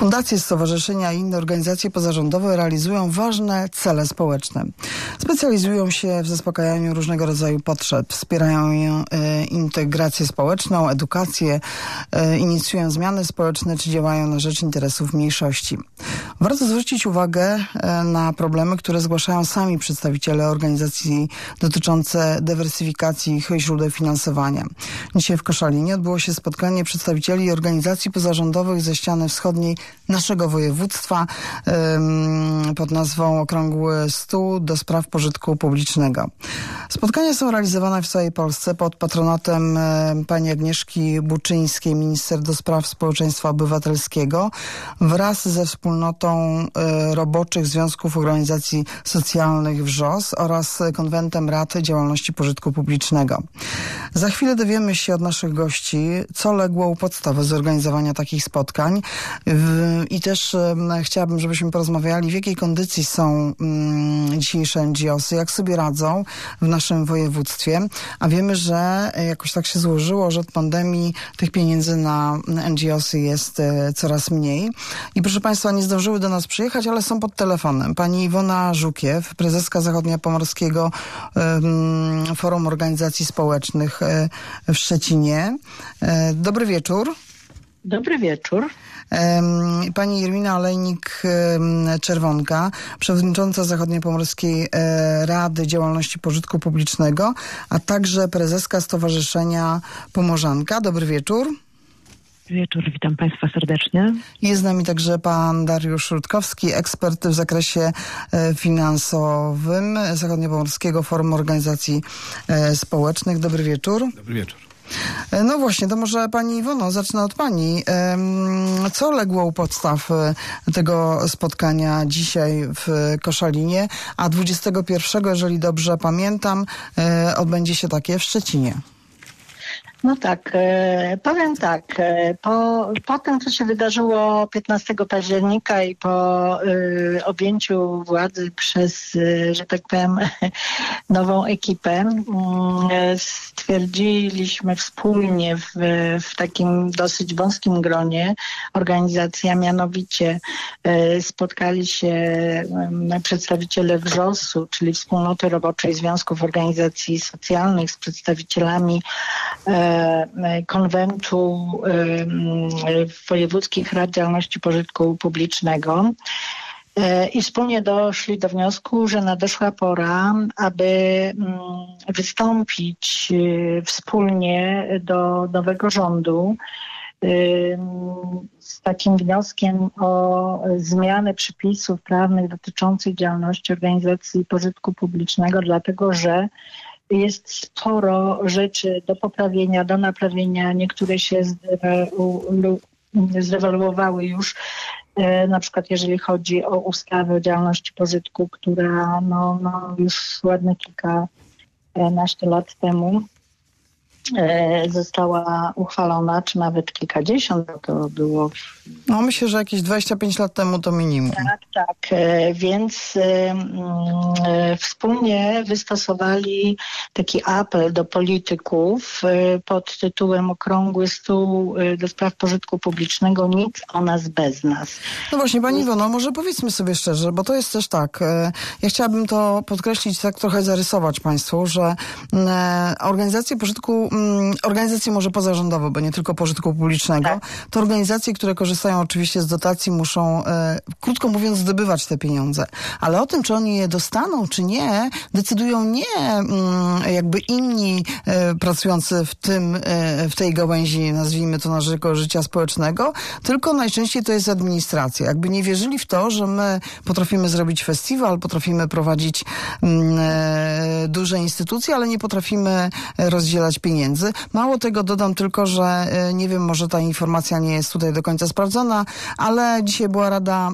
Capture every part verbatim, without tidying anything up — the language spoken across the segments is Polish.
Fundacje, stowarzyszenia i inne organizacje pozarządowe realizują ważne cele społeczne. Specjalizują się w zaspokajaniu różnego rodzaju potrzeb, wspierają e, integrację społeczną, edukację, e, inicjują zmiany społeczne czy działają na rzecz interesów mniejszości. Warto zwrócić uwagę e, na problemy, które zgłaszają sami przedstawiciele organizacji dotyczące dywersyfikacji ich źródeł finansowania. Dzisiaj w Koszalinie odbyło się spotkanie przedstawicieli organizacji pozarządowych ze ściany wschodniej naszego województwa um, pod nazwą Okrągły Stół do spraw pożytku publicznego. Spotkania są realizowane w całej Polsce pod patronatem um, pani Agnieszki Buczyńskiej, minister do spraw społeczeństwa obywatelskiego, wraz ze wspólnotą um, roboczych Związków Organizacji Socjalnych W R Z O S oraz Konwentem Rad Działalności Pożytku Publicznego. Za chwilę dowiemy się od naszych gości, co legło u podstawy zorganizowania takich spotkań i też um, chciałabym, żebyśmy porozmawiali, w jakiej kondycji są um, dzisiejsze N G O sy, jak sobie radzą w naszym województwie, a wiemy, że jakoś tak się złożyło, że od pandemii tych pieniędzy na N G O sy jest e, coraz mniej. I proszę Państwa, nie zdążyły do nas przyjechać, ale są pod telefonem. Pani Iwona Żukiew, prezeska Zachodniopomorskiego um, Forum Organizacji Społecznych e, w Szczecinie. E, dobry wieczór. Dobry wieczór. Pani Irmina Olejnik-Czerwonka, przewodnicząca Zachodniopomorskiej Rady Działalności Pożytku Publicznego, a także prezeska Stowarzyszenia Pomorzanka. Dobry wieczór. Dobry wieczór, witam Państwa serdecznie. Jest z nami także pan Dariusz Rutkowski, ekspert w zakresie finansowym Zachodniopomorskiego Forum Organizacji Społecznych. Dobry wieczór. Dobry wieczór. No właśnie, to może pani Iwono, zacznę od pani. Co legło u podstaw tego spotkania dzisiaj w Koszalinie, a dwudziestego pierwszego, jeżeli dobrze pamiętam, odbędzie się takie w Szczecinie? No tak, e, powiem tak, e, po, po tym, co się wydarzyło piętnastego października i po e, objęciu władzy przez, e, że tak powiem, nową ekipę, e, stwierdziliśmy wspólnie w, w takim dosyć wąskim gronie organizacji, a mianowicie e, spotkali się e, przedstawiciele W R Z O S u, czyli Wspólnoty Roboczej Związków Organizacji Socjalnych, z przedstawicielami e, konwentu wojewódzkich rad działalności pożytku publicznego i wspólnie doszli do wniosku, że nadeszła pora, aby wystąpić wspólnie do nowego rządu z takim wnioskiem o zmianę przepisów prawnych dotyczących działalności organizacji pożytku publicznego, dlatego że jest sporo rzeczy do poprawienia, do naprawienia. Niektóre się zdewaluowały już, na przykład jeżeli chodzi o ustawę o działalności pożytku, która no, no już ładne kilkanaście lat temu została uchwalona, czy nawet kilkadziesiąt, bo to było... W... No myślę, że jakieś dwadzieścia pięć lat temu to minimum. Tak, tak. Więc y, y, wspólnie wystosowali taki apel do polityków y, pod tytułem Okrągły Stół y, do spraw pożytku publicznego, nic o nas bez nas. No właśnie, pani Iwono, może powiedzmy sobie szczerze, bo to jest też tak, y, ja chciałabym to podkreślić, tak trochę zarysować Państwu, że y, organizacje pożytku organizacje może pozarządowe, bo nie tylko pożytku publicznego, tak. To organizacje, które korzystają oczywiście z dotacji, muszą, e, krótko mówiąc, zdobywać te pieniądze. Ale o tym, czy oni je dostaną, czy nie, decydują nie mm, jakby inni e, pracujący w tym, e, w tej gałęzi, nazwijmy to naszego życia społecznego, tylko najczęściej to jest administracja. Jakby nie wierzyli w to, że my potrafimy zrobić festiwal, potrafimy prowadzić mm, e, duże instytucje, ale nie potrafimy rozdzielać pieniędzy. Mało tego, dodam tylko, że nie wiem, może ta informacja nie jest tutaj do końca sprawdzona, ale dzisiaj była Rada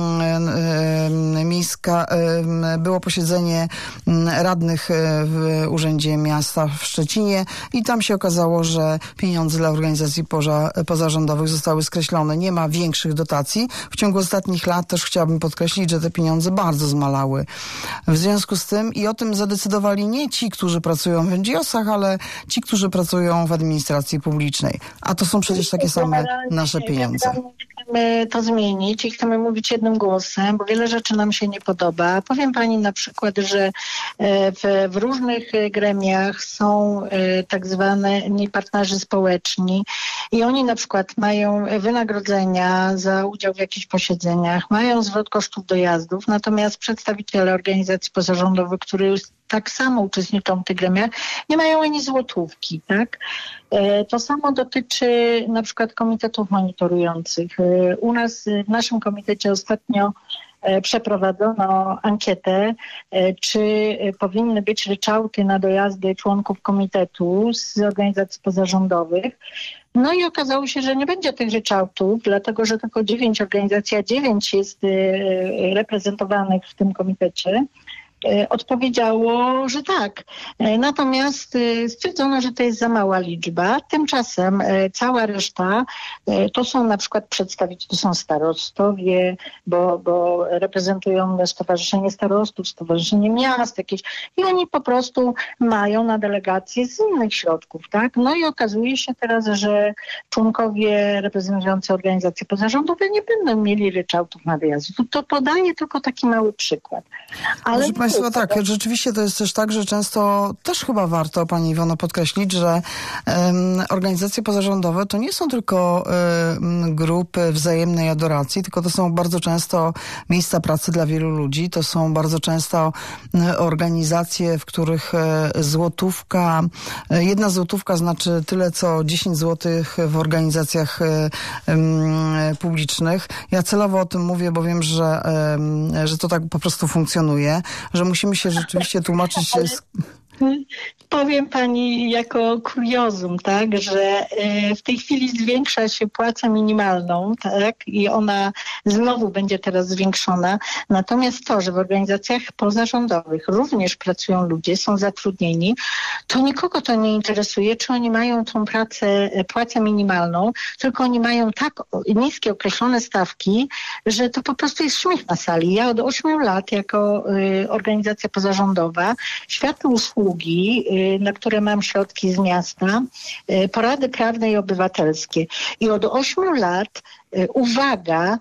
Miejska, było posiedzenie radnych w Urzędzie Miasta w Szczecinie i tam się okazało, że pieniądze dla organizacji poza, pozarządowych zostały skreślone. Nie ma większych dotacji. W ciągu ostatnich lat też chciałabym podkreślić, że te pieniądze bardzo zmalały. W związku z tym i o tym zadecydowali nie ci, którzy pracują w N G O sach, ale ci, którzy którzy pracują w administracji publicznej. A to są przecież takie same nasze pieniądze. Chcemy to zmienić i chcemy mówić jednym głosem, bo wiele rzeczy nam się nie podoba. Powiem pani na przykład, że w, w różnych gremiach są tak zwane partnerzy społeczni i oni na przykład mają wynagrodzenia za udział w jakichś posiedzeniach, mają zwrot kosztów dojazdów, natomiast przedstawiciele organizacji pozarządowych, które tak samo uczestniczą w tych gremiach, nie mają ani złotówki, tak? To samo dotyczy na przykład komitetów monitorujących. U nas, w naszym komitecie ostatnio przeprowadzono ankietę, czy powinny być ryczałty na dojazdy członków komitetu z organizacji pozarządowych. No i okazało się, że nie będzie tych ryczałtów, dlatego że tylko dziewięć organizacji, a dziewięć jest reprezentowanych w tym komitecie. Odpowiedziało, że tak. Natomiast stwierdzono, że to jest za mała liczba. Tymczasem cała reszta to są na przykład przedstawiciele, to są starostowie, bo, bo reprezentują Stowarzyszenie Starostów, Stowarzyszenie Miast jakieś i oni po prostu mają na delegacje z innych środków, tak? No i okazuje się teraz, że członkowie reprezentujący organizacje pozarządowe nie będą mieli ryczałtów na wyjazd. To podaję tylko taki mały przykład. Ale Państwo, tak, rzeczywiście to jest też tak, że często też chyba warto, pani Iwono, podkreślić, że um, organizacje pozarządowe to nie są tylko um, grupy wzajemnej adoracji, tylko to są bardzo często miejsca pracy dla wielu ludzi. To są bardzo często um, organizacje, w których um, złotówka, um, jedna złotówka znaczy tyle, co dziesięć złotych w organizacjach um, publicznych. Ja celowo o tym mówię, bo wiem, że, um, że to tak po prostu funkcjonuje, że musimy się rzeczywiście tłumaczyć. Z... Powiem pani jako kuriozum, tak, że w tej chwili zwiększa się płaca minimalną, tak, i ona znowu będzie teraz zwiększona. Natomiast to, że w organizacjach pozarządowych również pracują ludzie, są zatrudnieni, to nikogo to nie interesuje, czy oni mają tą pracę, płacę minimalną, tylko oni mają tak niskie określone stawki, że to po prostu jest śmiech na sali. Ja od ośmiu lat jako y, organizacja pozarządowa świadczę usługi, y, na które mam środki z miasta, y, porady prawne i obywatelskie. I od ośmiu lat, y, uwaga,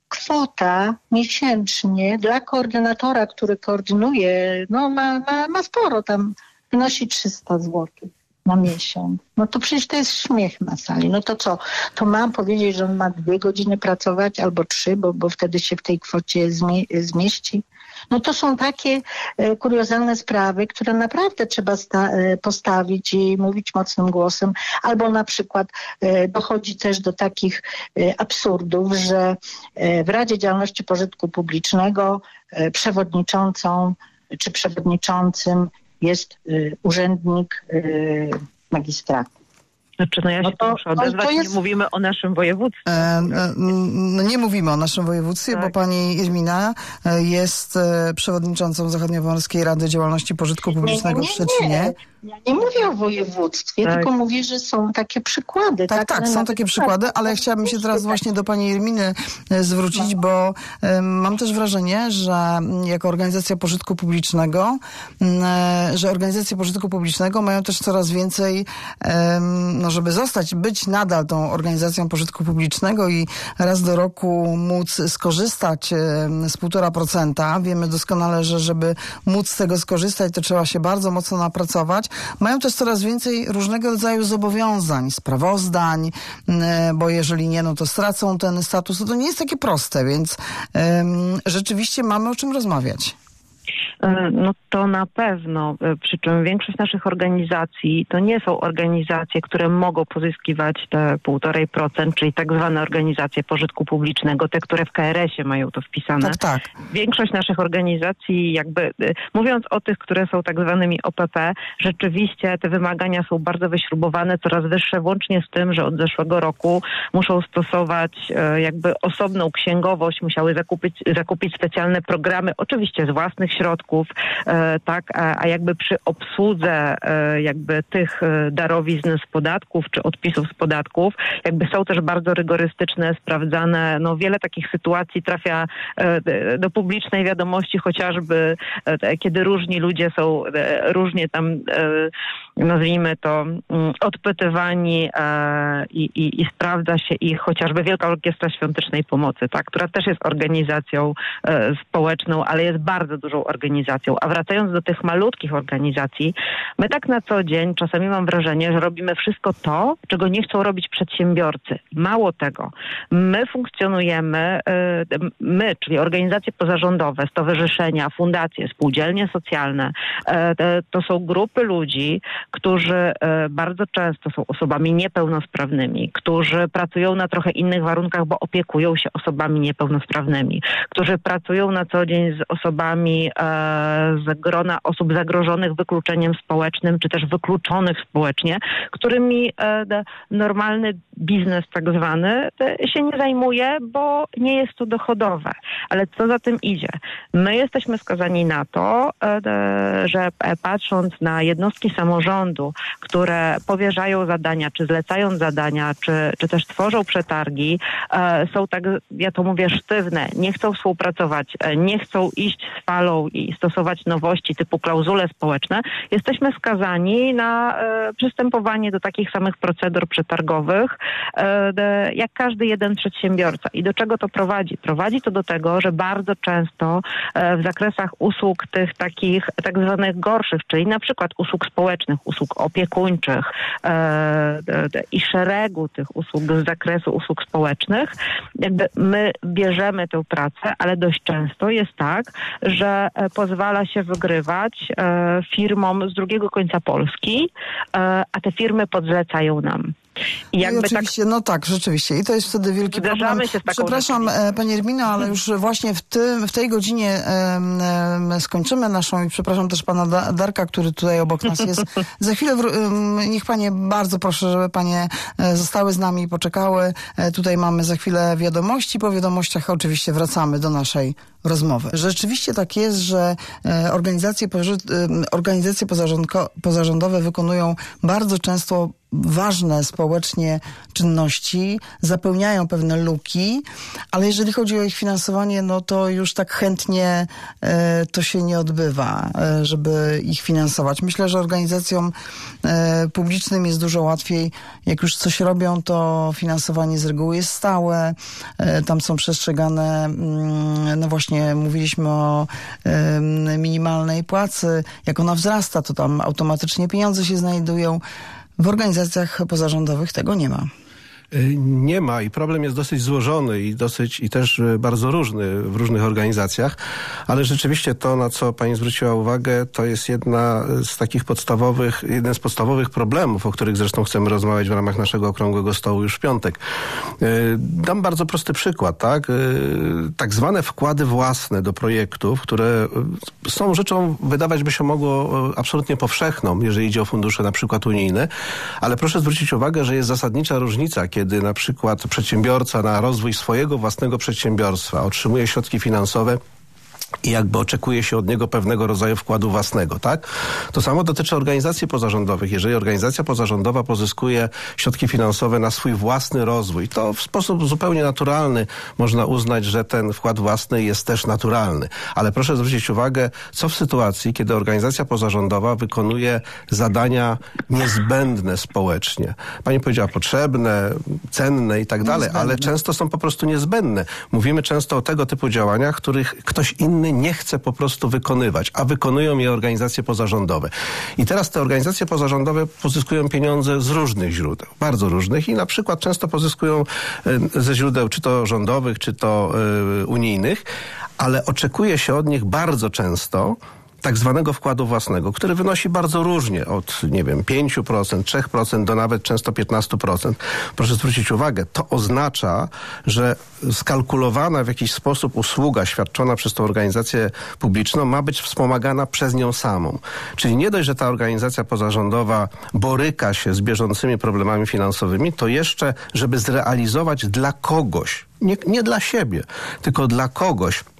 kwota miesięcznie dla koordynatora, który koordynuje, no ma, ma, ma sporo, tam wynosi trzysta złotych na miesiąc. No to przecież to jest śmiech na sali. No to co? To mam powiedzieć, że on ma dwie godziny pracować albo trzy, bo, bo wtedy się w tej kwocie zmie- zmieści? No to są takie e, kuriozalne sprawy, które naprawdę trzeba sta- e, postawić i mówić mocnym głosem. Albo na przykład e, dochodzi też do takich e, absurdów, że e, w Radzie Działalności Pożytku Publicznego e, przewodniczącą czy przewodniczącym jest y, urzędnik y, magistratu. Znaczy, no ja się no to, muszę odezwać, jest... nie mówimy o naszym województwie. E, no nie mówimy o naszym województwie, tak. Bo pani Irmina jest przewodniczącą Zachodniopomorskiej Rady Działalności Pożytku Publicznego nie, nie, w Szczecinie. Nie. Ja nie mówię o województwie, tak. Tylko mówię, że są takie przykłady. Tak, tak, tak są takie przykłady, ale ja chciałabym się teraz właśnie do pani Irminy zwrócić, no. bo um, mam też wrażenie, że jako organizacja pożytku publicznego, um, że organizacje pożytku publicznego mają też coraz więcej, um, no żeby zostać, być nadal tą organizacją pożytku publicznego i raz do roku móc skorzystać um, z półtora procenta. Wiemy doskonale, że żeby móc z tego skorzystać, to trzeba się bardzo mocno napracować. Mają też coraz więcej różnego rodzaju zobowiązań, sprawozdań, bo jeżeli nie, no to stracą ten status. To nie jest takie proste, więc um, rzeczywiście mamy o czym rozmawiać. No to na pewno, przy czym większość naszych organizacji to nie są organizacje, które mogą pozyskiwać te półtorej procent, czyli tak zwane organizacje pożytku publicznego, te, które w K R S ie mają to wpisane. Tak, tak. Większość naszych organizacji, jakby mówiąc o tych, które są tak zwanymi O P P, rzeczywiście te wymagania są bardzo wyśrubowane, coraz wyższe, włącznie z tym, że od zeszłego roku muszą stosować jakby osobną księgowość, musiały zakupić, zakupić specjalne programy, oczywiście z własnych środków, podatków, tak, a, a jakby przy obsłudze jakby tych darowizn z podatków czy odpisów z podatków, jakby są też bardzo rygorystyczne, sprawdzane, no wiele takich sytuacji trafia do publicznej wiadomości, chociażby kiedy różni ludzie są różnie tam, nazwijmy to, odpytywani i, i, i sprawdza się ich chociażby Wielka Orkiestra Świątecznej Pomocy, tak, która też jest organizacją społeczną, ale jest bardzo dużą organizacją. A wracając do tych malutkich organizacji, my tak na co dzień czasami mam wrażenie, że robimy wszystko to, czego nie chcą robić przedsiębiorcy. Mało tego. My funkcjonujemy, my, czyli organizacje pozarządowe, stowarzyszenia, fundacje, spółdzielnie socjalne, to są grupy ludzi, którzy bardzo często są osobami niepełnosprawnymi, którzy pracują na trochę innych warunkach, bo opiekują się osobami niepełnosprawnymi, którzy pracują na co dzień z osobami z grona osób zagrożonych wykluczeniem społecznym, czy też wykluczonych społecznie, którymi normalny biznes tak zwany się nie zajmuje, bo nie jest to dochodowe. Ale co za tym idzie? My jesteśmy skazani na to, że patrząc na jednostki samorządu, które powierzają zadania, czy zlecają zadania, czy, czy też tworzą przetargi, są tak, ja to mówię, sztywne, nie chcą współpracować, nie chcą iść z falą i stosować nowości typu klauzule społeczne, jesteśmy skazani na przystępowanie do takich samych procedur przetargowych, jak każdy jeden przedsiębiorca. I do czego to prowadzi? Prowadzi to do tego, że bardzo często w zakresach usług tych takich tak zwanych gorszych, czyli na przykład usług społecznych, usług opiekuńczych i szeregu tych usług z zakresu usług społecznych, jakby my bierzemy tę pracę, ale dość często jest tak, że pozwala się wygrywać firmom z drugiego końca Polski, a te firmy podzlecają nam. I jakby I oczywiście, tak, no tak, rzeczywiście. I to jest wtedy wielki problem. Się z taką Przepraszam, Pani Ermino, ale już właśnie w, tym, w tej godzinie um, um, skończymy naszą i przepraszam też Pana da- Darka, który tutaj obok nas jest. Za chwilę um, niech Panie, bardzo proszę, żeby Panie zostały z nami i poczekały. Tutaj mamy za chwilę wiadomości. Po wiadomościach oczywiście wracamy do naszej rozmowy. Rzeczywiście tak jest, że organizacje, organizacje pozarządowe wykonują bardzo często ważne społecznie czynności, zapełniają pewne luki, ale jeżeli chodzi o ich finansowanie, no to już tak chętnie e, to się nie odbywa, e, żeby ich finansować. Myślę, że organizacjom e, publicznym jest dużo łatwiej. Jak już coś robią, to finansowanie z reguły jest stałe. E, tam są przestrzegane, mm, no właśnie mówiliśmy o e, minimalnej płacy. Jak ona wzrasta, to tam automatycznie pieniądze się znajdują. W organizacjach pozarządowych tego nie ma. Nie ma i problem jest dosyć złożony i dosyć i też bardzo różny w różnych organizacjach, ale rzeczywiście to, na co Pani zwróciła uwagę, to jest jedna z takich podstawowych, jeden z podstawowych problemów, o których zresztą chcemy rozmawiać w ramach naszego okrągłego stołu już w piątek. Dam bardzo prosty przykład, tak? Tak zwane wkłady własne do projektów, które są rzeczą, wydawać by się mogło, absolutnie powszechną, jeżeli idzie o fundusze na przykład unijne, ale proszę zwrócić uwagę, że jest zasadnicza różnica, kiedy na przykład przedsiębiorca na rozwój swojego własnego przedsiębiorstwa otrzymuje środki finansowe i jakby oczekuje się od niego pewnego rodzaju wkładu własnego, tak? To samo dotyczy organizacji pozarządowych. Jeżeli organizacja pozarządowa pozyskuje środki finansowe na swój własny rozwój, to w sposób zupełnie naturalny można uznać, że ten wkład własny jest też naturalny. Ale proszę zwrócić uwagę, co w sytuacji, kiedy organizacja pozarządowa wykonuje zadania niezbędne społecznie. Pani powiedziała potrzebne, cenne i tak dalej, ale często są po prostu niezbędne. Mówimy często o tego typu działaniach, których ktoś inny nie chce po prostu wykonywać, a wykonują je organizacje pozarządowe. I teraz te organizacje pozarządowe pozyskują pieniądze z różnych źródeł, bardzo różnych i na przykład często pozyskują ze źródeł czy to rządowych, czy to y, unijnych, ale oczekuje się od nich bardzo często tak zwanego wkładu własnego, który wynosi bardzo różnie, od, nie wiem, pięć procent, trzy procent do nawet często piętnaście procent. Proszę zwrócić uwagę, to oznacza, że skalkulowana w jakiś sposób usługa świadczona przez tą organizację publiczną ma być wspomagana przez nią samą. Czyli nie dość, że ta organizacja pozarządowa boryka się z bieżącymi problemami finansowymi, to jeszcze, żeby zrealizować dla kogoś, nie, nie dla siebie, tylko dla kogoś,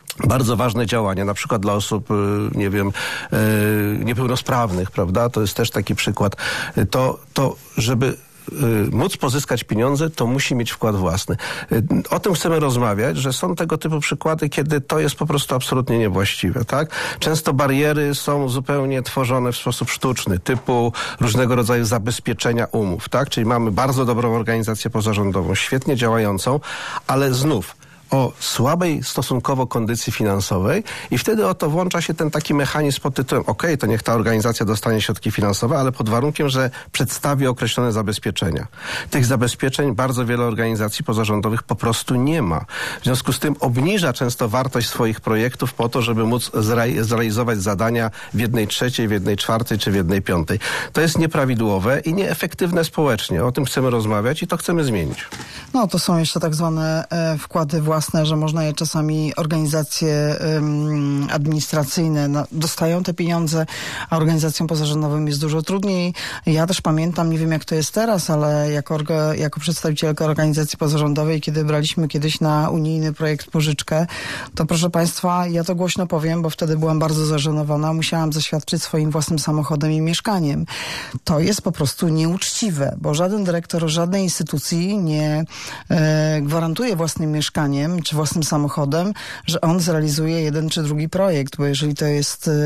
bardzo ważne działania, na przykład dla osób, nie wiem, niepełnosprawnych, prawda? To jest też taki przykład. To, to żeby móc pozyskać pieniądze, to musi mieć wkład własny. O tym chcemy rozmawiać, że są tego typu przykłady, kiedy to jest po prostu absolutnie niewłaściwe, tak? Często bariery są zupełnie tworzone w sposób sztuczny, typu różnego rodzaju zabezpieczenia umów, tak? Czyli mamy bardzo dobrą organizację pozarządową, świetnie działającą, ale znów o słabej stosunkowo kondycji finansowej i wtedy oto włącza się ten taki mechanizm pod tytułem ok, to niech ta organizacja dostanie środki finansowe, ale pod warunkiem, że przedstawi określone zabezpieczenia. Tych zabezpieczeń bardzo wiele organizacji pozarządowych po prostu nie ma. W związku z tym obniża często wartość swoich projektów po to, żeby móc zre- zrealizować zadania w jednej trzeciej, w jednej czwartej czy w jednej piątej. To jest nieprawidłowe i nieefektywne społecznie. O tym chcemy rozmawiać i to chcemy zmienić. No to są jeszcze tak zwane e, wkłady własne, że można je czasami organizacje um, administracyjne no, dostają te pieniądze, a organizacjom pozarządowym jest dużo trudniej. Ja też pamiętam, nie wiem jak to jest teraz, ale jako, orga, jako przedstawicielka organizacji pozarządowej, kiedy braliśmy kiedyś na unijny projekt pożyczkę, to proszę Państwa, ja to głośno powiem, bo wtedy byłam bardzo zażenowana, musiałam zaświadczyć swoim własnym samochodem i mieszkaniem. To jest po prostu nieuczciwe, bo żaden dyrektor żadnej instytucji nie e, gwarantuje własnym mieszkaniem czy własnym samochodem, że on zrealizuje jeden czy drugi projekt, bo jeżeli to jest y,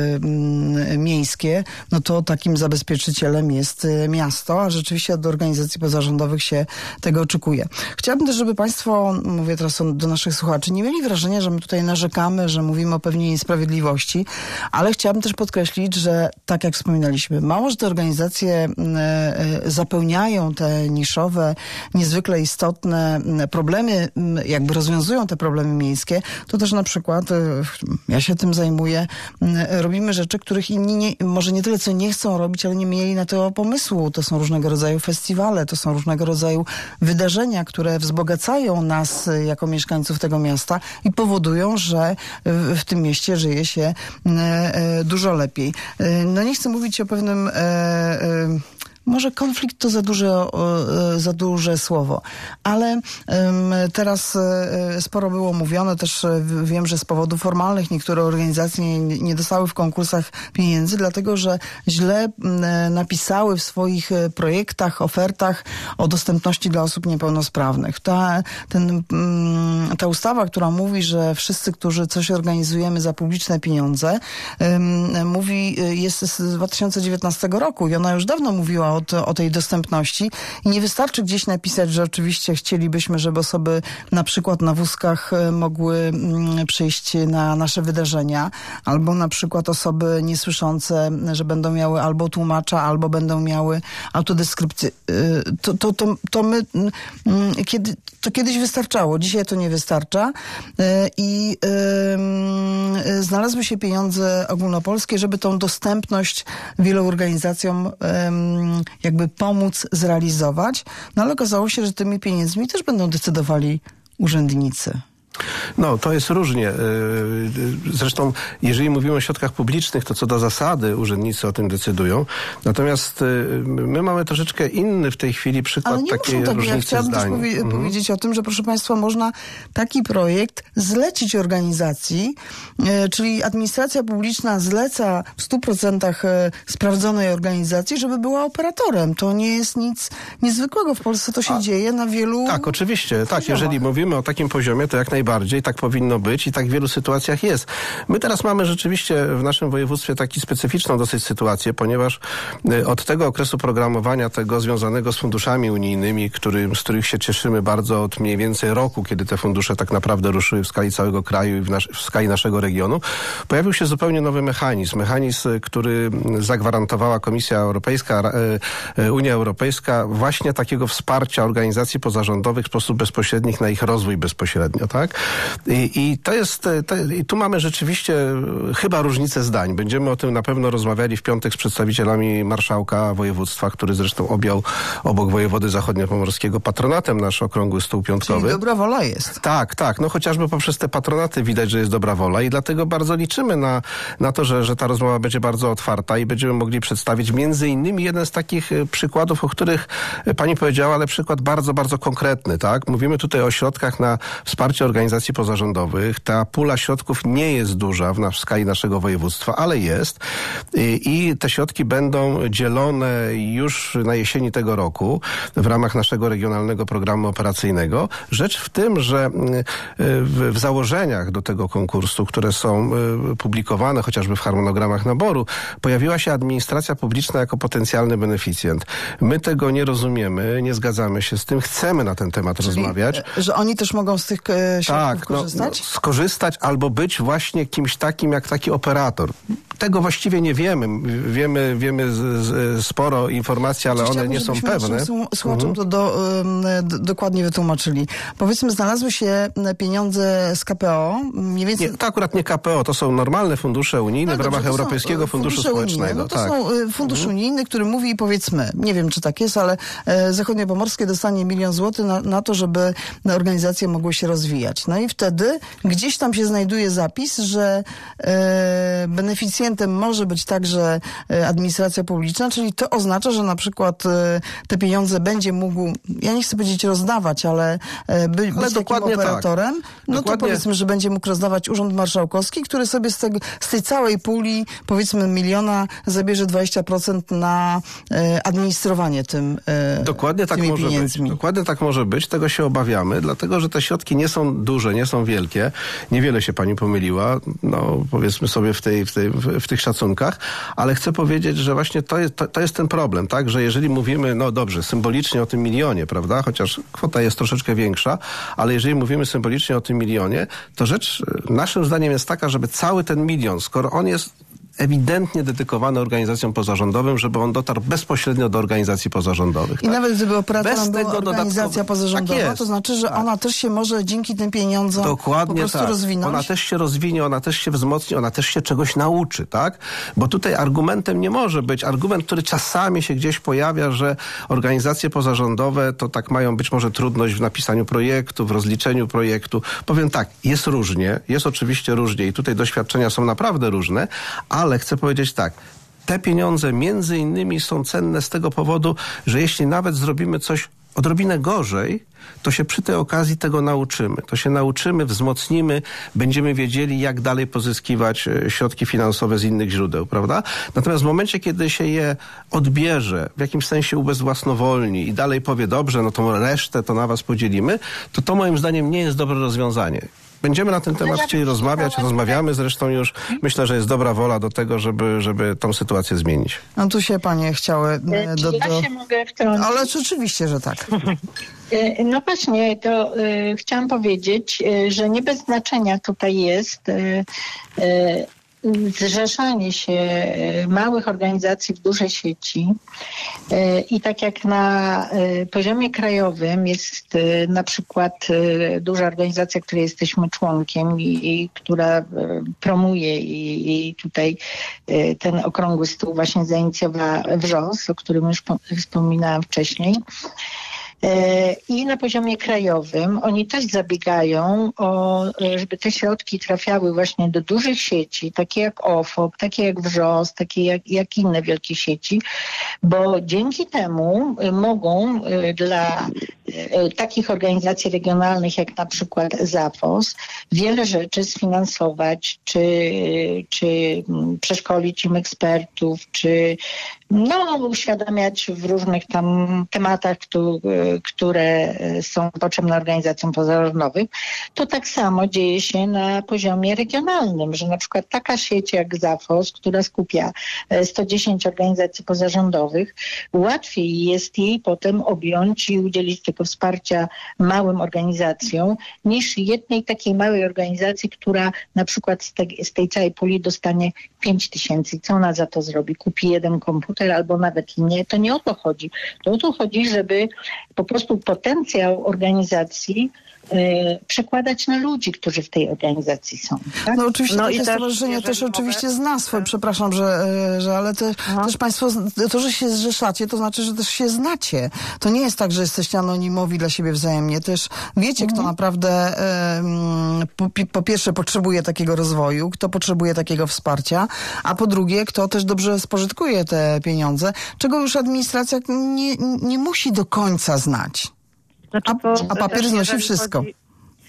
y, miejskie, no to takim zabezpieczycielem jest y, miasto, a rzeczywiście od organizacji pozarządowych się tego oczekuje. Chciałabym też, żeby Państwo, mówię teraz do naszych słuchaczy, nie mieli wrażenia, że my tutaj narzekamy, że mówimy o pewnej niesprawiedliwości, ale chciałabym też podkreślić, że tak jak wspominaliśmy, mało, że te organizacje y, y, zapełniają te niszowe, niezwykle istotne problemy, jakby rozwiązują te problemy miejskie, to też na przykład, ja się tym zajmuję, robimy rzeczy, których inni nie, może nie tyle co nie chcą robić, ale nie mieli na to pomysłu. To są różnego rodzaju festiwale, to są różnego rodzaju wydarzenia, które wzbogacają nas jako mieszkańców tego miasta i powodują, że w tym mieście żyje się dużo lepiej. No nie chcę mówić o pewnym może konflikt to za duże, za duże słowo, ale teraz sporo było mówione, też wiem, że z powodów formalnych niektóre organizacje nie, nie dostały w konkursach pieniędzy, dlatego że źle napisały w swoich projektach, ofertach o dostępności dla osób niepełnosprawnych. Ta, ten, ta ustawa, która mówi, że wszyscy, którzy coś organizujemy za publiczne pieniądze, mówi, jest z dwa tysiące dziewiętnastego roku i ona już dawno mówiła o O, o tej dostępności i nie wystarczy gdzieś napisać, że oczywiście chcielibyśmy, żeby osoby na przykład na wózkach mogły przyjść na nasze wydarzenia, albo na przykład osoby niesłyszące, że będą miały albo tłumacza, albo będą miały autodeskrypcję. To, to, to, to my kiedy, to kiedyś wystarczało, dzisiaj to nie wystarcza i yy, znalazły się pieniądze ogólnopolskie, żeby tą dostępność wielu organizacjom yy, jakby pomóc zrealizować, no ale okazało się, że tymi pieniędzmi też będą decydowali urzędnicy. No, to jest różnie. Zresztą, jeżeli mówimy o środkach publicznych, to co do zasady urzędnicy o tym decydują. Natomiast my mamy troszeczkę inny w tej chwili przykład Ale nie takiej tak, różnicy ja chciałam zdań. też powie- mhm. powiedzieć o tym, że proszę Państwa, można taki projekt zlecić organizacji, e, czyli administracja publiczna zleca w stu procentach e, sprawdzonej organizacji, żeby była operatorem. To nie jest nic niezwykłego. W Polsce to się A, dzieje na wielu Tak, oczywiście. poziomach. Tak, jeżeli mówimy o takim poziomie, to jak najbardziej tak powinno być i tak w wielu sytuacjach jest. My teraz mamy rzeczywiście w naszym województwie taką specyficzną dosyć sytuację, ponieważ od tego okresu programowania, tego związanego z funduszami unijnymi, który, z których się cieszymy bardzo od mniej więcej roku, kiedy te fundusze tak naprawdę ruszyły w skali całego kraju i w, nas, w skali naszego regionu, pojawił się zupełnie nowy mechanizm. Mechanizm, który zagwarantowała Komisja Europejska, Unia Europejska, właśnie takiego wsparcia organizacji pozarządowych w sposób bezpośredni na ich rozwój bezpośrednio, tak? I, i to jest, to, i tu mamy rzeczywiście chyba różnicę zdań. Będziemy o tym na pewno rozmawiali w piątek z przedstawicielami marszałka województwa, który zresztą objął obok wojewody zachodniopomorskiego patronatem nasz okrągły stół piątkowy. Czyli dobra wola jest. Tak, tak. No chociażby poprzez te patronaty widać, że jest dobra wola i dlatego bardzo liczymy na, na to, że, że ta rozmowa będzie bardzo otwarta i będziemy mogli przedstawić między innymi jeden z takich przykładów, o których pani powiedziała, ale przykład bardzo, bardzo konkretny, tak? Mówimy tutaj o środkach na wsparcie organizacji pozarządowych. Ta pula środków nie jest duża w, na, w skali naszego województwa, ale jest. I, i te środki będą dzielone już na jesieni tego roku w ramach naszego regionalnego programu operacyjnego. Rzecz w tym, że w, w założeniach do tego konkursu, które są publikowane chociażby w harmonogramach naboru, pojawiła się administracja publiczna jako potencjalny beneficjent. My tego nie rozumiemy, nie zgadzamy się z tym, chcemy na ten temat Czyli, rozmawiać. Że oni też mogą z tych e, środków tak, korzystać? No, no, skorzystać albo być właśnie kimś takim jak taki operator. Tego właściwie nie wiemy. Wiemy, wiemy z, z, sporo informacji, ale one nie są pewne. Słuchaczom to do, do, dokładnie wytłumaczyli. Powiedzmy, znalazły się pieniądze z K P O. Mniej więcej... Nie, to akurat nie K P O, to są normalne fundusze unijne no, w ramach Europejskiego Funduszu Społecznego. No to tak. są fundusz mhm. unijny, który mówi, powiedzmy, nie wiem czy tak jest, ale Zachodniopomorskie dostanie milion złotych na, na to, żeby organizacje mogły się rozwijać. No i wtedy gdzieś tam się znajduje zapis, że e, beneficjentem może być także administracja publiczna, czyli to oznacza, że na przykład e, te pieniądze będzie mógł, ja nie chcę powiedzieć rozdawać, ale e, by, ale być takim operatorem, tak. no dokładnie. To powiedzmy, że będzie mógł rozdawać Urząd Marszałkowski, który sobie z, tego, z tej całej puli, powiedzmy miliona, zabierze dwadzieścia procent na e, administrowanie tym e, Dokładnie tak może pieniędzmi. być. Dokładnie tak może być. Tego się obawiamy, dlatego, że te środki nie są duże, nie są wielkie. Niewiele się pani pomyliła, no powiedzmy sobie w, tej, w, tej, w, w tych szacunkach, ale chcę powiedzieć, że właśnie to jest, to, to jest ten problem, tak, że jeżeli mówimy, no dobrze, symbolicznie o tym milionie, prawda, chociaż kwota jest troszeczkę większa, ale jeżeli mówimy symbolicznie o tym milionie, to rzecz naszym zdaniem jest taka, żeby cały ten milion, skoro on jest ewidentnie dedykowany organizacjom pozarządowym, żeby on dotarł bezpośrednio do organizacji pozarządowych. I tak? nawet gdyby operatorem Bez była organizacja dodatkowo... pozarządowa, tak to znaczy, że tak. ona też się może dzięki tym pieniądzom Dokładnie po prostu tak. rozwinąć. Ona też się rozwinie, ona też się wzmocni, ona też się czegoś nauczy, tak? Bo tutaj argumentem nie może być argument, który czasami się gdzieś pojawia, że organizacje pozarządowe to tak mają być może trudność w napisaniu projektu, w rozliczeniu projektu. Powiem tak, jest różnie, jest oczywiście różnie i tutaj doświadczenia są naprawdę różne, ale chcę powiedzieć tak, te pieniądze między innymi są cenne z tego powodu, że jeśli nawet zrobimy coś odrobinę gorzej, to się przy tej okazji tego nauczymy. To się nauczymy, wzmocnimy, będziemy wiedzieli, jak dalej pozyskiwać środki finansowe z innych źródeł, prawda? Natomiast w momencie, kiedy się je odbierze, w jakimś sensie ubezwłasnowolni i dalej powie, dobrze, no tą resztę to na was podzielimy, to to moim zdaniem nie jest dobre rozwiązanie. Będziemy na ten temat chcieli rozmawiać, rozmawiamy zresztą już. Myślę, że jest dobra wola do tego, żeby, żeby tą sytuację zmienić. No tu się panie chciały... Do, do... Ja się mogę wtrącić? Ale rzeczywiście, że tak. No właśnie, to y, chciałam powiedzieć, y, że nie bez znaczenia tutaj jest y, y, zrzeszanie się małych organizacji w duże sieci i tak jak na poziomie krajowym jest na przykład duża organizacja, której jesteśmy członkiem i, i która promuje i, i tutaj ten okrągły stół właśnie zainicjowała WRZOS, o którym już wspominałam wcześniej. I na poziomie krajowym oni też zabiegają o, żeby te środki trafiały właśnie do dużych sieci, takie jak O F O P, takie jak WRZOS, takie jak, jak inne wielkie sieci, bo dzięki temu mogą dla takich organizacji regionalnych jak na przykład ZAFOS wiele rzeczy sfinansować, czy, czy przeszkolić im ekspertów, czy no, uświadamiać w różnych tam tematach, które są potrzebne organizacjom pozarządowym. To tak samo dzieje się na poziomie regionalnym, że na przykład taka sieć jak ZAFOS, która skupia sto dziesięć organizacji pozarządowych, łatwiej jest jej potem objąć i udzielić tego wsparcia małym organizacjom, niż jednej takiej małej organizacji, która na przykład z, te, z tej całej puli dostanie pięć tysięcy. Co ona za to zrobi? Kupi jeden komputer albo nawet nie. To nie o to chodzi. To o to chodzi, żeby po prostu potencjał organizacji y, przekładać na ludzi, którzy w tej organizacji są. Tak? No oczywiście no takie i stowarzyszenie też oczywiście mogę... zna swoje, przepraszam, że, że ale te, też państwo, to, że się zrzeszacie, to znaczy, że też się znacie. To nie jest tak, że jesteście anonimowi dla siebie wzajemnie. Też wiecie, mhm. kto naprawdę y, po, po pierwsze potrzebuje takiego rozwoju, kto potrzebuje takiego wsparcia, a po drugie, kto też dobrze spożytkuje te pieniądze, czego już administracja nie, nie musi do końca znać. Znaczy, a, a papier znosi wszystko. Chodzi...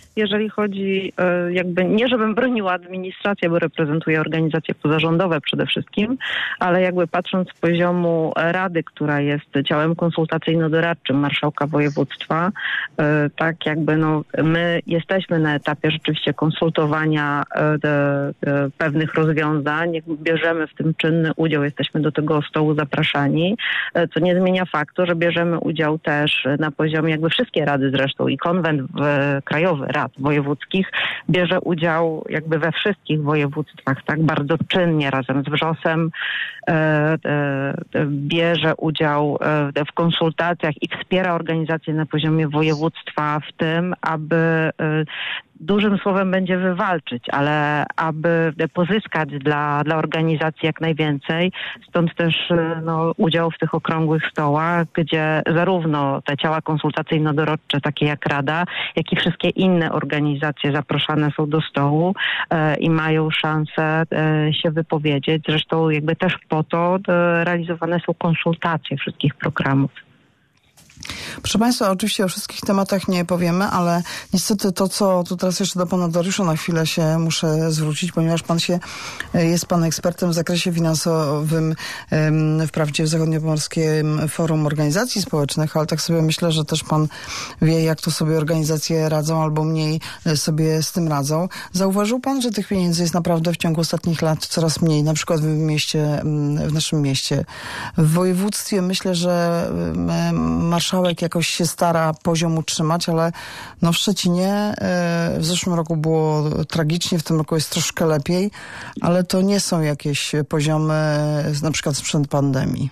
jeżeli chodzi jakby, nie żebym broniła administrację, bo reprezentuję organizacje pozarządowe przede wszystkim, ale jakby patrząc z poziomu Rady, która jest ciałem konsultacyjno-doradczym marszałka województwa, tak jakby no, my jesteśmy na etapie rzeczywiście konsultowania de, de pewnych rozwiązań, bierzemy w tym czynny udział, jesteśmy do tego stołu zapraszani, co nie zmienia faktu, że bierzemy udział też na poziomie jakby wszystkie rady zresztą i konwent krajowy rad wojewódzkich bierze udział jakby we wszystkich województwach, tak bardzo czynnie razem z wrzosem e, e, bierze udział e, w konsultacjach i wspiera organizacje na poziomie województwa w tym, aby e, dużym słowem będzie wywalczyć, ale aby pozyskać dla, dla organizacji jak najwięcej. Stąd też no, udział w tych okrągłych stołach, gdzie zarówno te ciała konsultacyjno-doradcze, takie jak Rada, jak i wszystkie inne organizacje zaproszone są do stołu e, i mają szansę e, się wypowiedzieć. Zresztą jakby też po to e, realizowane są konsultacje wszystkich programów. Proszę Państwa, oczywiście o wszystkich tematach nie powiemy, ale niestety to, co tu teraz jeszcze do Pana Dariusza na chwilę się muszę zwrócić, ponieważ Pan się, jest Pan ekspertem w zakresie finansowym, wprawdzie w Zachodniopomorskim Forum Organizacji Społecznych, ale tak sobie myślę, że też Pan wie, jak to sobie organizacje radzą albo mniej sobie z tym radzą. Zauważył Pan, że tych pieniędzy jest naprawdę w ciągu ostatnich lat coraz mniej, na przykład w mieście, w naszym mieście. W województwie myślę, że marszałek jakoś się stara poziom utrzymać, ale no w Szczecinie w zeszłym roku było tragicznie, w tym roku jest troszkę lepiej, ale to nie są jakieś poziomy na przykład sprzed pandemii.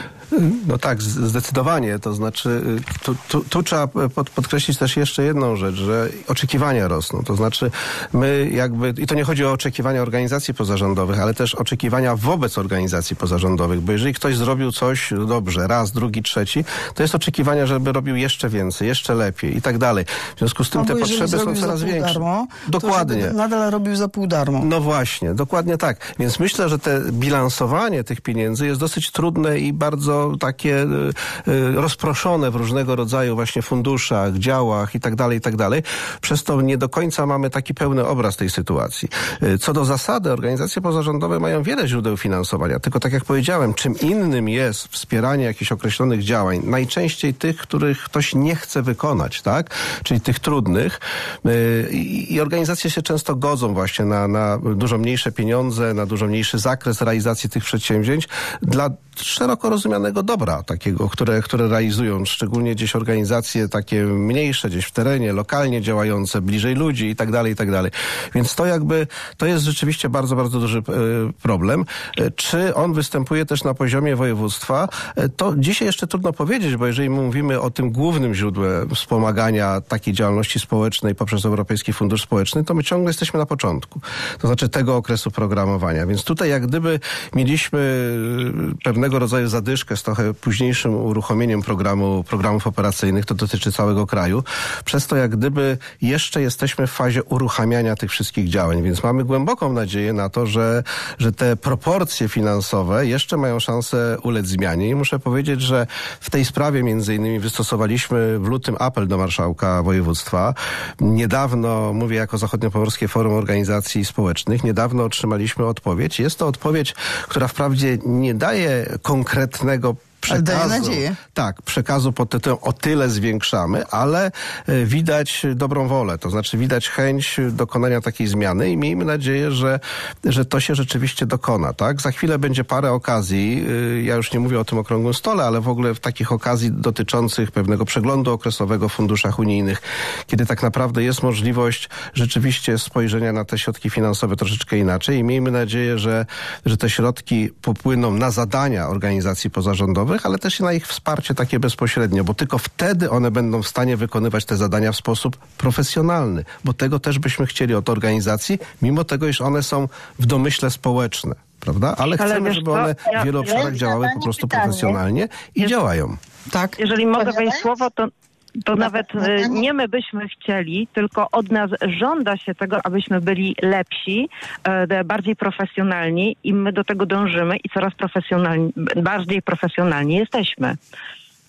No tak, zdecydowanie. To znaczy, tu, tu, tu trzeba pod, podkreślić też jeszcze jedną rzecz, że oczekiwania rosną. To znaczy, my jakby, i to nie chodzi o oczekiwania organizacji pozarządowych, ale też oczekiwania wobec organizacji pozarządowych, bo jeżeli ktoś zrobił coś dobrze, raz, drugi, trzeci, to jest oczekiwania, żeby robił jeszcze więcej, jeszcze lepiej i tak dalej. W związku z tym Albo te potrzeby są coraz większe. Darmo, dokładnie. To nadal robił za pół darmo. No właśnie, dokładnie tak. Więc myślę, że te bilansowanie tych pieniędzy jest dosyć trudne i bardzo takie y, rozproszone w różnego rodzaju właśnie funduszach, działach i tak dalej, i tak dalej. Przez to nie do końca mamy taki pełny obraz tej sytuacji. Y, co do zasady, organizacje pozarządowe mają wiele źródeł finansowania, tylko tak jak powiedziałem, czym innym jest wspieranie jakichś określonych działań, najczęściej tych, których ktoś nie chce wykonać, tak? Czyli tych trudnych. Y, I organizacje się często godzą właśnie na, na dużo mniejsze pieniądze, na dużo mniejszy zakres realizacji tych przedsięwzięć dla szeroko rozumianego dobra takiego, które, które realizują, szczególnie gdzieś organizacje takie mniejsze, gdzieś w terenie, lokalnie działające, bliżej ludzi i tak dalej, i tak dalej. Więc to jakby, to jest rzeczywiście bardzo, bardzo duży y, problem. Y, czy on występuje też na poziomie województwa? Y, to dzisiaj jeszcze trudno powiedzieć, bo jeżeli mówimy o tym głównym źródle wspomagania takiej działalności społecznej poprzez Europejski Fundusz Społeczny, to my ciągle jesteśmy na początku. To znaczy tego okresu programowania. Więc tutaj jak gdyby mieliśmy pewnego rodzaju zadyszkę z trochę późniejszym uruchomieniem programu, programów operacyjnych, to dotyczy całego kraju. Przez to jak gdyby jeszcze jesteśmy w fazie uruchamiania tych wszystkich działań, więc mamy głęboką nadzieję na to, że, że te proporcje finansowe jeszcze mają szansę ulec zmianie i muszę powiedzieć, że w tej sprawie między innymi wystosowaliśmy w lutym apel do marszałka województwa. Niedawno, mówię jako Zachodniopomorskie Forum Organizacji Społecznych, niedawno otrzymaliśmy odpowiedź. Jest to odpowiedź, która wprawdzie nie daje konkretnego przekazu, daje nadzieję. Tak, przekazu pod tytułem o tyle zwiększamy, ale widać dobrą wolę, to znaczy widać chęć dokonania takiej zmiany i miejmy nadzieję, że, że to się rzeczywiście dokona, tak? Za chwilę będzie parę okazji, ja już nie mówię o tym okrągłym stole, ale w ogóle w takich okazji dotyczących pewnego przeglądu okresowego w funduszach unijnych, kiedy tak naprawdę jest możliwość rzeczywiście spojrzenia na te środki finansowe troszeczkę inaczej i miejmy nadzieję, że, że te środki popłyną na zadania organizacji pozarządowych, ale też i na ich wsparcie takie bezpośrednio, bo tylko wtedy one będą w stanie wykonywać te zadania w sposób profesjonalny, bo tego też byśmy chcieli od organizacji, mimo tego, iż one są w domyśle społeczne, prawda? Ale, ale chcemy, żeby one w wielu obszarach działały po prostu pytanie. profesjonalnie i Jest, działają. Tak. Jeżeli mogę wejść słowo, to To nawet nie my byśmy chcieli, tylko od nas żąda się tego, abyśmy byli lepsi, bardziej profesjonalni i my do tego dążymy i coraz profesjonalni, bardziej profesjonalni jesteśmy.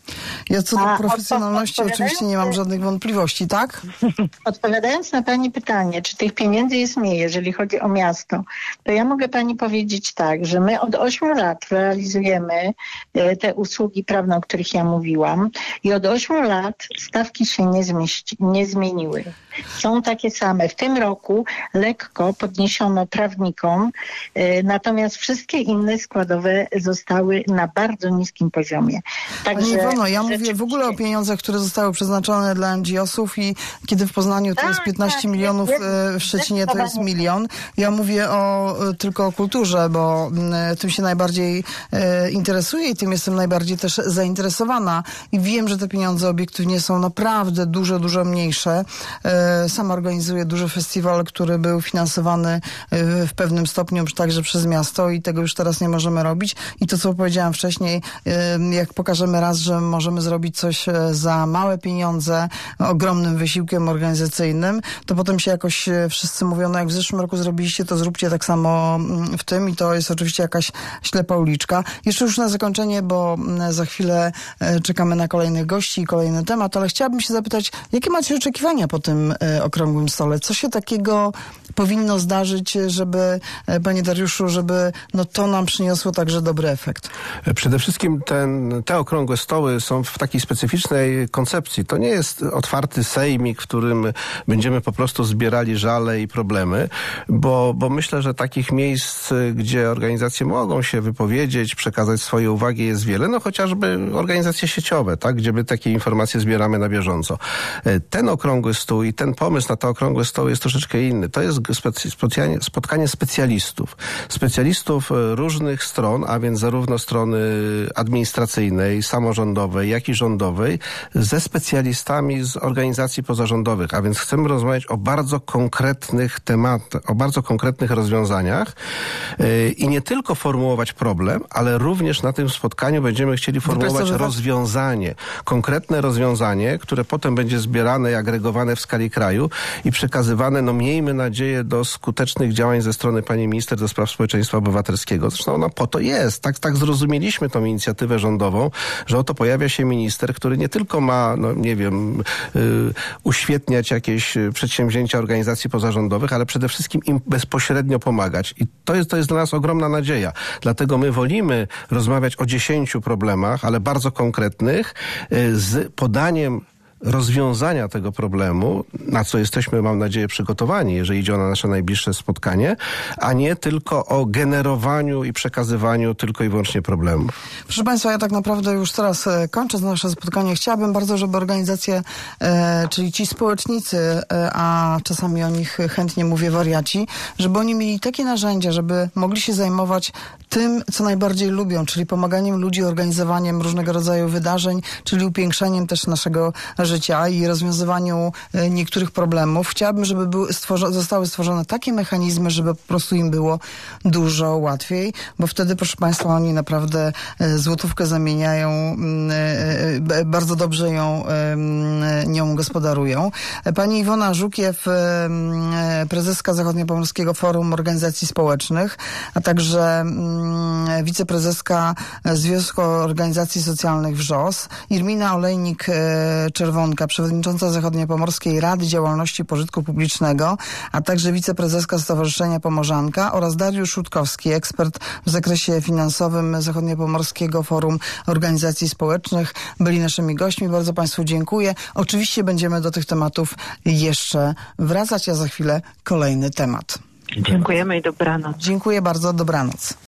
Ja co do A profesjonalności odpowiadając- oczywiście nie mam żadnych wątpliwości, tak? Odpowiadając na pani pytanie, czy tych pieniędzy jest mniej, jeżeli chodzi o miasto, to ja mogę pani powiedzieć tak, że my od ośmiu lat realizujemy e, te usługi prawne, o których ja mówiłam, i od ośmiu lat stawki się nie, zmieści, nie zmieniły. Są takie same. W tym roku lekko podniesiono prawnikom, e, natomiast wszystkie inne składowe zostały na bardzo niskim poziomie. Pani Iwono, ja mówię rzeczywiście- w ogóle o pieniądzach, które zostały przeznaczone dla N G O sów i kiedy w Poznaniu to Tak, jest piętnaście tak, milionów, jest- e, w Szczecinie to jest zdecydowanie. milion. Ja mówię o, e, tylko o kulturze, bo m, tym się najbardziej e, interesuję i tym jestem najbardziej też zainteresowana. I wiem, że te pieniądze obiektywnie są naprawdę dużo, dużo mniejsze. E, sama organizuję duży festiwal, który był finansowany e, w pewnym stopniu także przez miasto i tego już teraz nie możemy robić. I to, co powiedziałam wcześniej, e, jak pokażemy raz, że możemy zrobić coś e, za małe pieniądze, ogromnym wysiłkiem organizacyjnym, to potem się jakoś e, wszyscy mówią, no jak w zeszłym roku zrobiliście, to zróbcie tak samo mm, w tym i to jest oczywiście jakaś ślepa uliczka. Jeszcze już na zakończenie, bo mm, za chwilę e, czekamy na kolejnych gości i kolejny temat, ale chciałabym się zapytać, jakie macie oczekiwania po tym e, okrągłym stole? Co się takiego powinno zdarzyć, żeby, e, panie Dariuszu, żeby no to nam przyniosło także dobry efekt? Przede wszystkim ten, te okrągłe stoły są w takiej specyficznej koncepcji. To nie jest otwarty sejmik, w którym będziemy po prostu zbierali żale i problemy, bo, bo myślę, że takich miejsc, gdzie organizacje mogą się wypowiedzieć, przekazać swoje uwagi jest wiele, no chociażby organizacje sieciowe, tak, gdzie my takie informacje zbieramy na bieżąco. Ten okrągły stół i ten pomysł na te okrągłe stoły jest troszeczkę inny. To jest spotkanie, spotkanie specjalistów. Specjalistów różnych stron, a więc zarówno strony administracyjnej, samorządowej, jak i rządowej, ze specjalistami z organizacji pozarządowych, a więc chcemy rozmawiać o bardzo konkretnych tematach, o bardzo konkretnych rozwiązaniach yy, i nie tylko formułować problem, ale również na tym spotkaniu będziemy chcieli formułować rozwiązanie, konkretne rozwiązanie, które potem będzie zbierane i agregowane w skali kraju i przekazywane, no miejmy nadzieję, do skutecznych działań ze strony pani minister do spraw społeczeństwa obywatelskiego. Zresztą ona po to jest. Tak, tak zrozumieliśmy tą inicjatywę rządową, że oto pojawia się minister, który nie tylko ma, no nie wiem, y, uświetniać jakieś przedsięwzięcia organizacji pozarządowych, ale przede wszystkim im bezpośrednio pomagać. I to jest, to jest dla nas ogromna nadzieja. Dlatego my wolimy rozmawiać o dziesięciu problemach, ale bardzo konkretnych, y, z podaniem rozwiązania tego problemu, na co jesteśmy, mam nadzieję, przygotowani, jeżeli idzie o nasze najbliższe spotkanie, a nie tylko o generowaniu i przekazywaniu tylko i wyłącznie problemów. Proszę Państwa, ja tak naprawdę już teraz e, kończąc nasze spotkanie, chciałabym bardzo, żeby organizacje, e, czyli ci społecznicy, e, a czasami o nich chętnie mówię wariaci, żeby oni mieli takie narzędzia, żeby mogli się zajmować tym, co najbardziej lubią, czyli pomaganiem ludzi, organizowaniem różnego rodzaju wydarzeń, czyli upiększeniem też naszego życia i rozwiązywaniu e, niektórych problemów. Chciałabym, żeby były stworzo- zostały stworzone takie mechanizmy, żeby po prostu im było dużo łatwiej, bo wtedy, proszę Państwa, oni naprawdę e, złotówkę zamieniają, e, e, bardzo dobrze ją, e, nią gospodarują. Pani Iwona Żukiew, e, prezeska Zachodniopomorskiego Forum Organizacji Społecznych, a także e, wiceprezeska Związku Organizacji Socjalnych WRZOS, Irmina Olejnik-Czerwonka, przewodnicząca Zachodniopomorskiej Rady Działalności Pożytku Publicznego, a także wiceprezeska Stowarzyszenia Pomorzanka oraz Dariusz Szutkowski, ekspert w zakresie finansowym Zachodniopomorskiego Forum Organizacji Społecznych, byli naszymi gośćmi. Bardzo Państwu dziękuję. Oczywiście będziemy do tych tematów jeszcze wracać, a za chwilę kolejny temat. Dziękujemy i dobranoc. Dziękuję bardzo, dobranoc.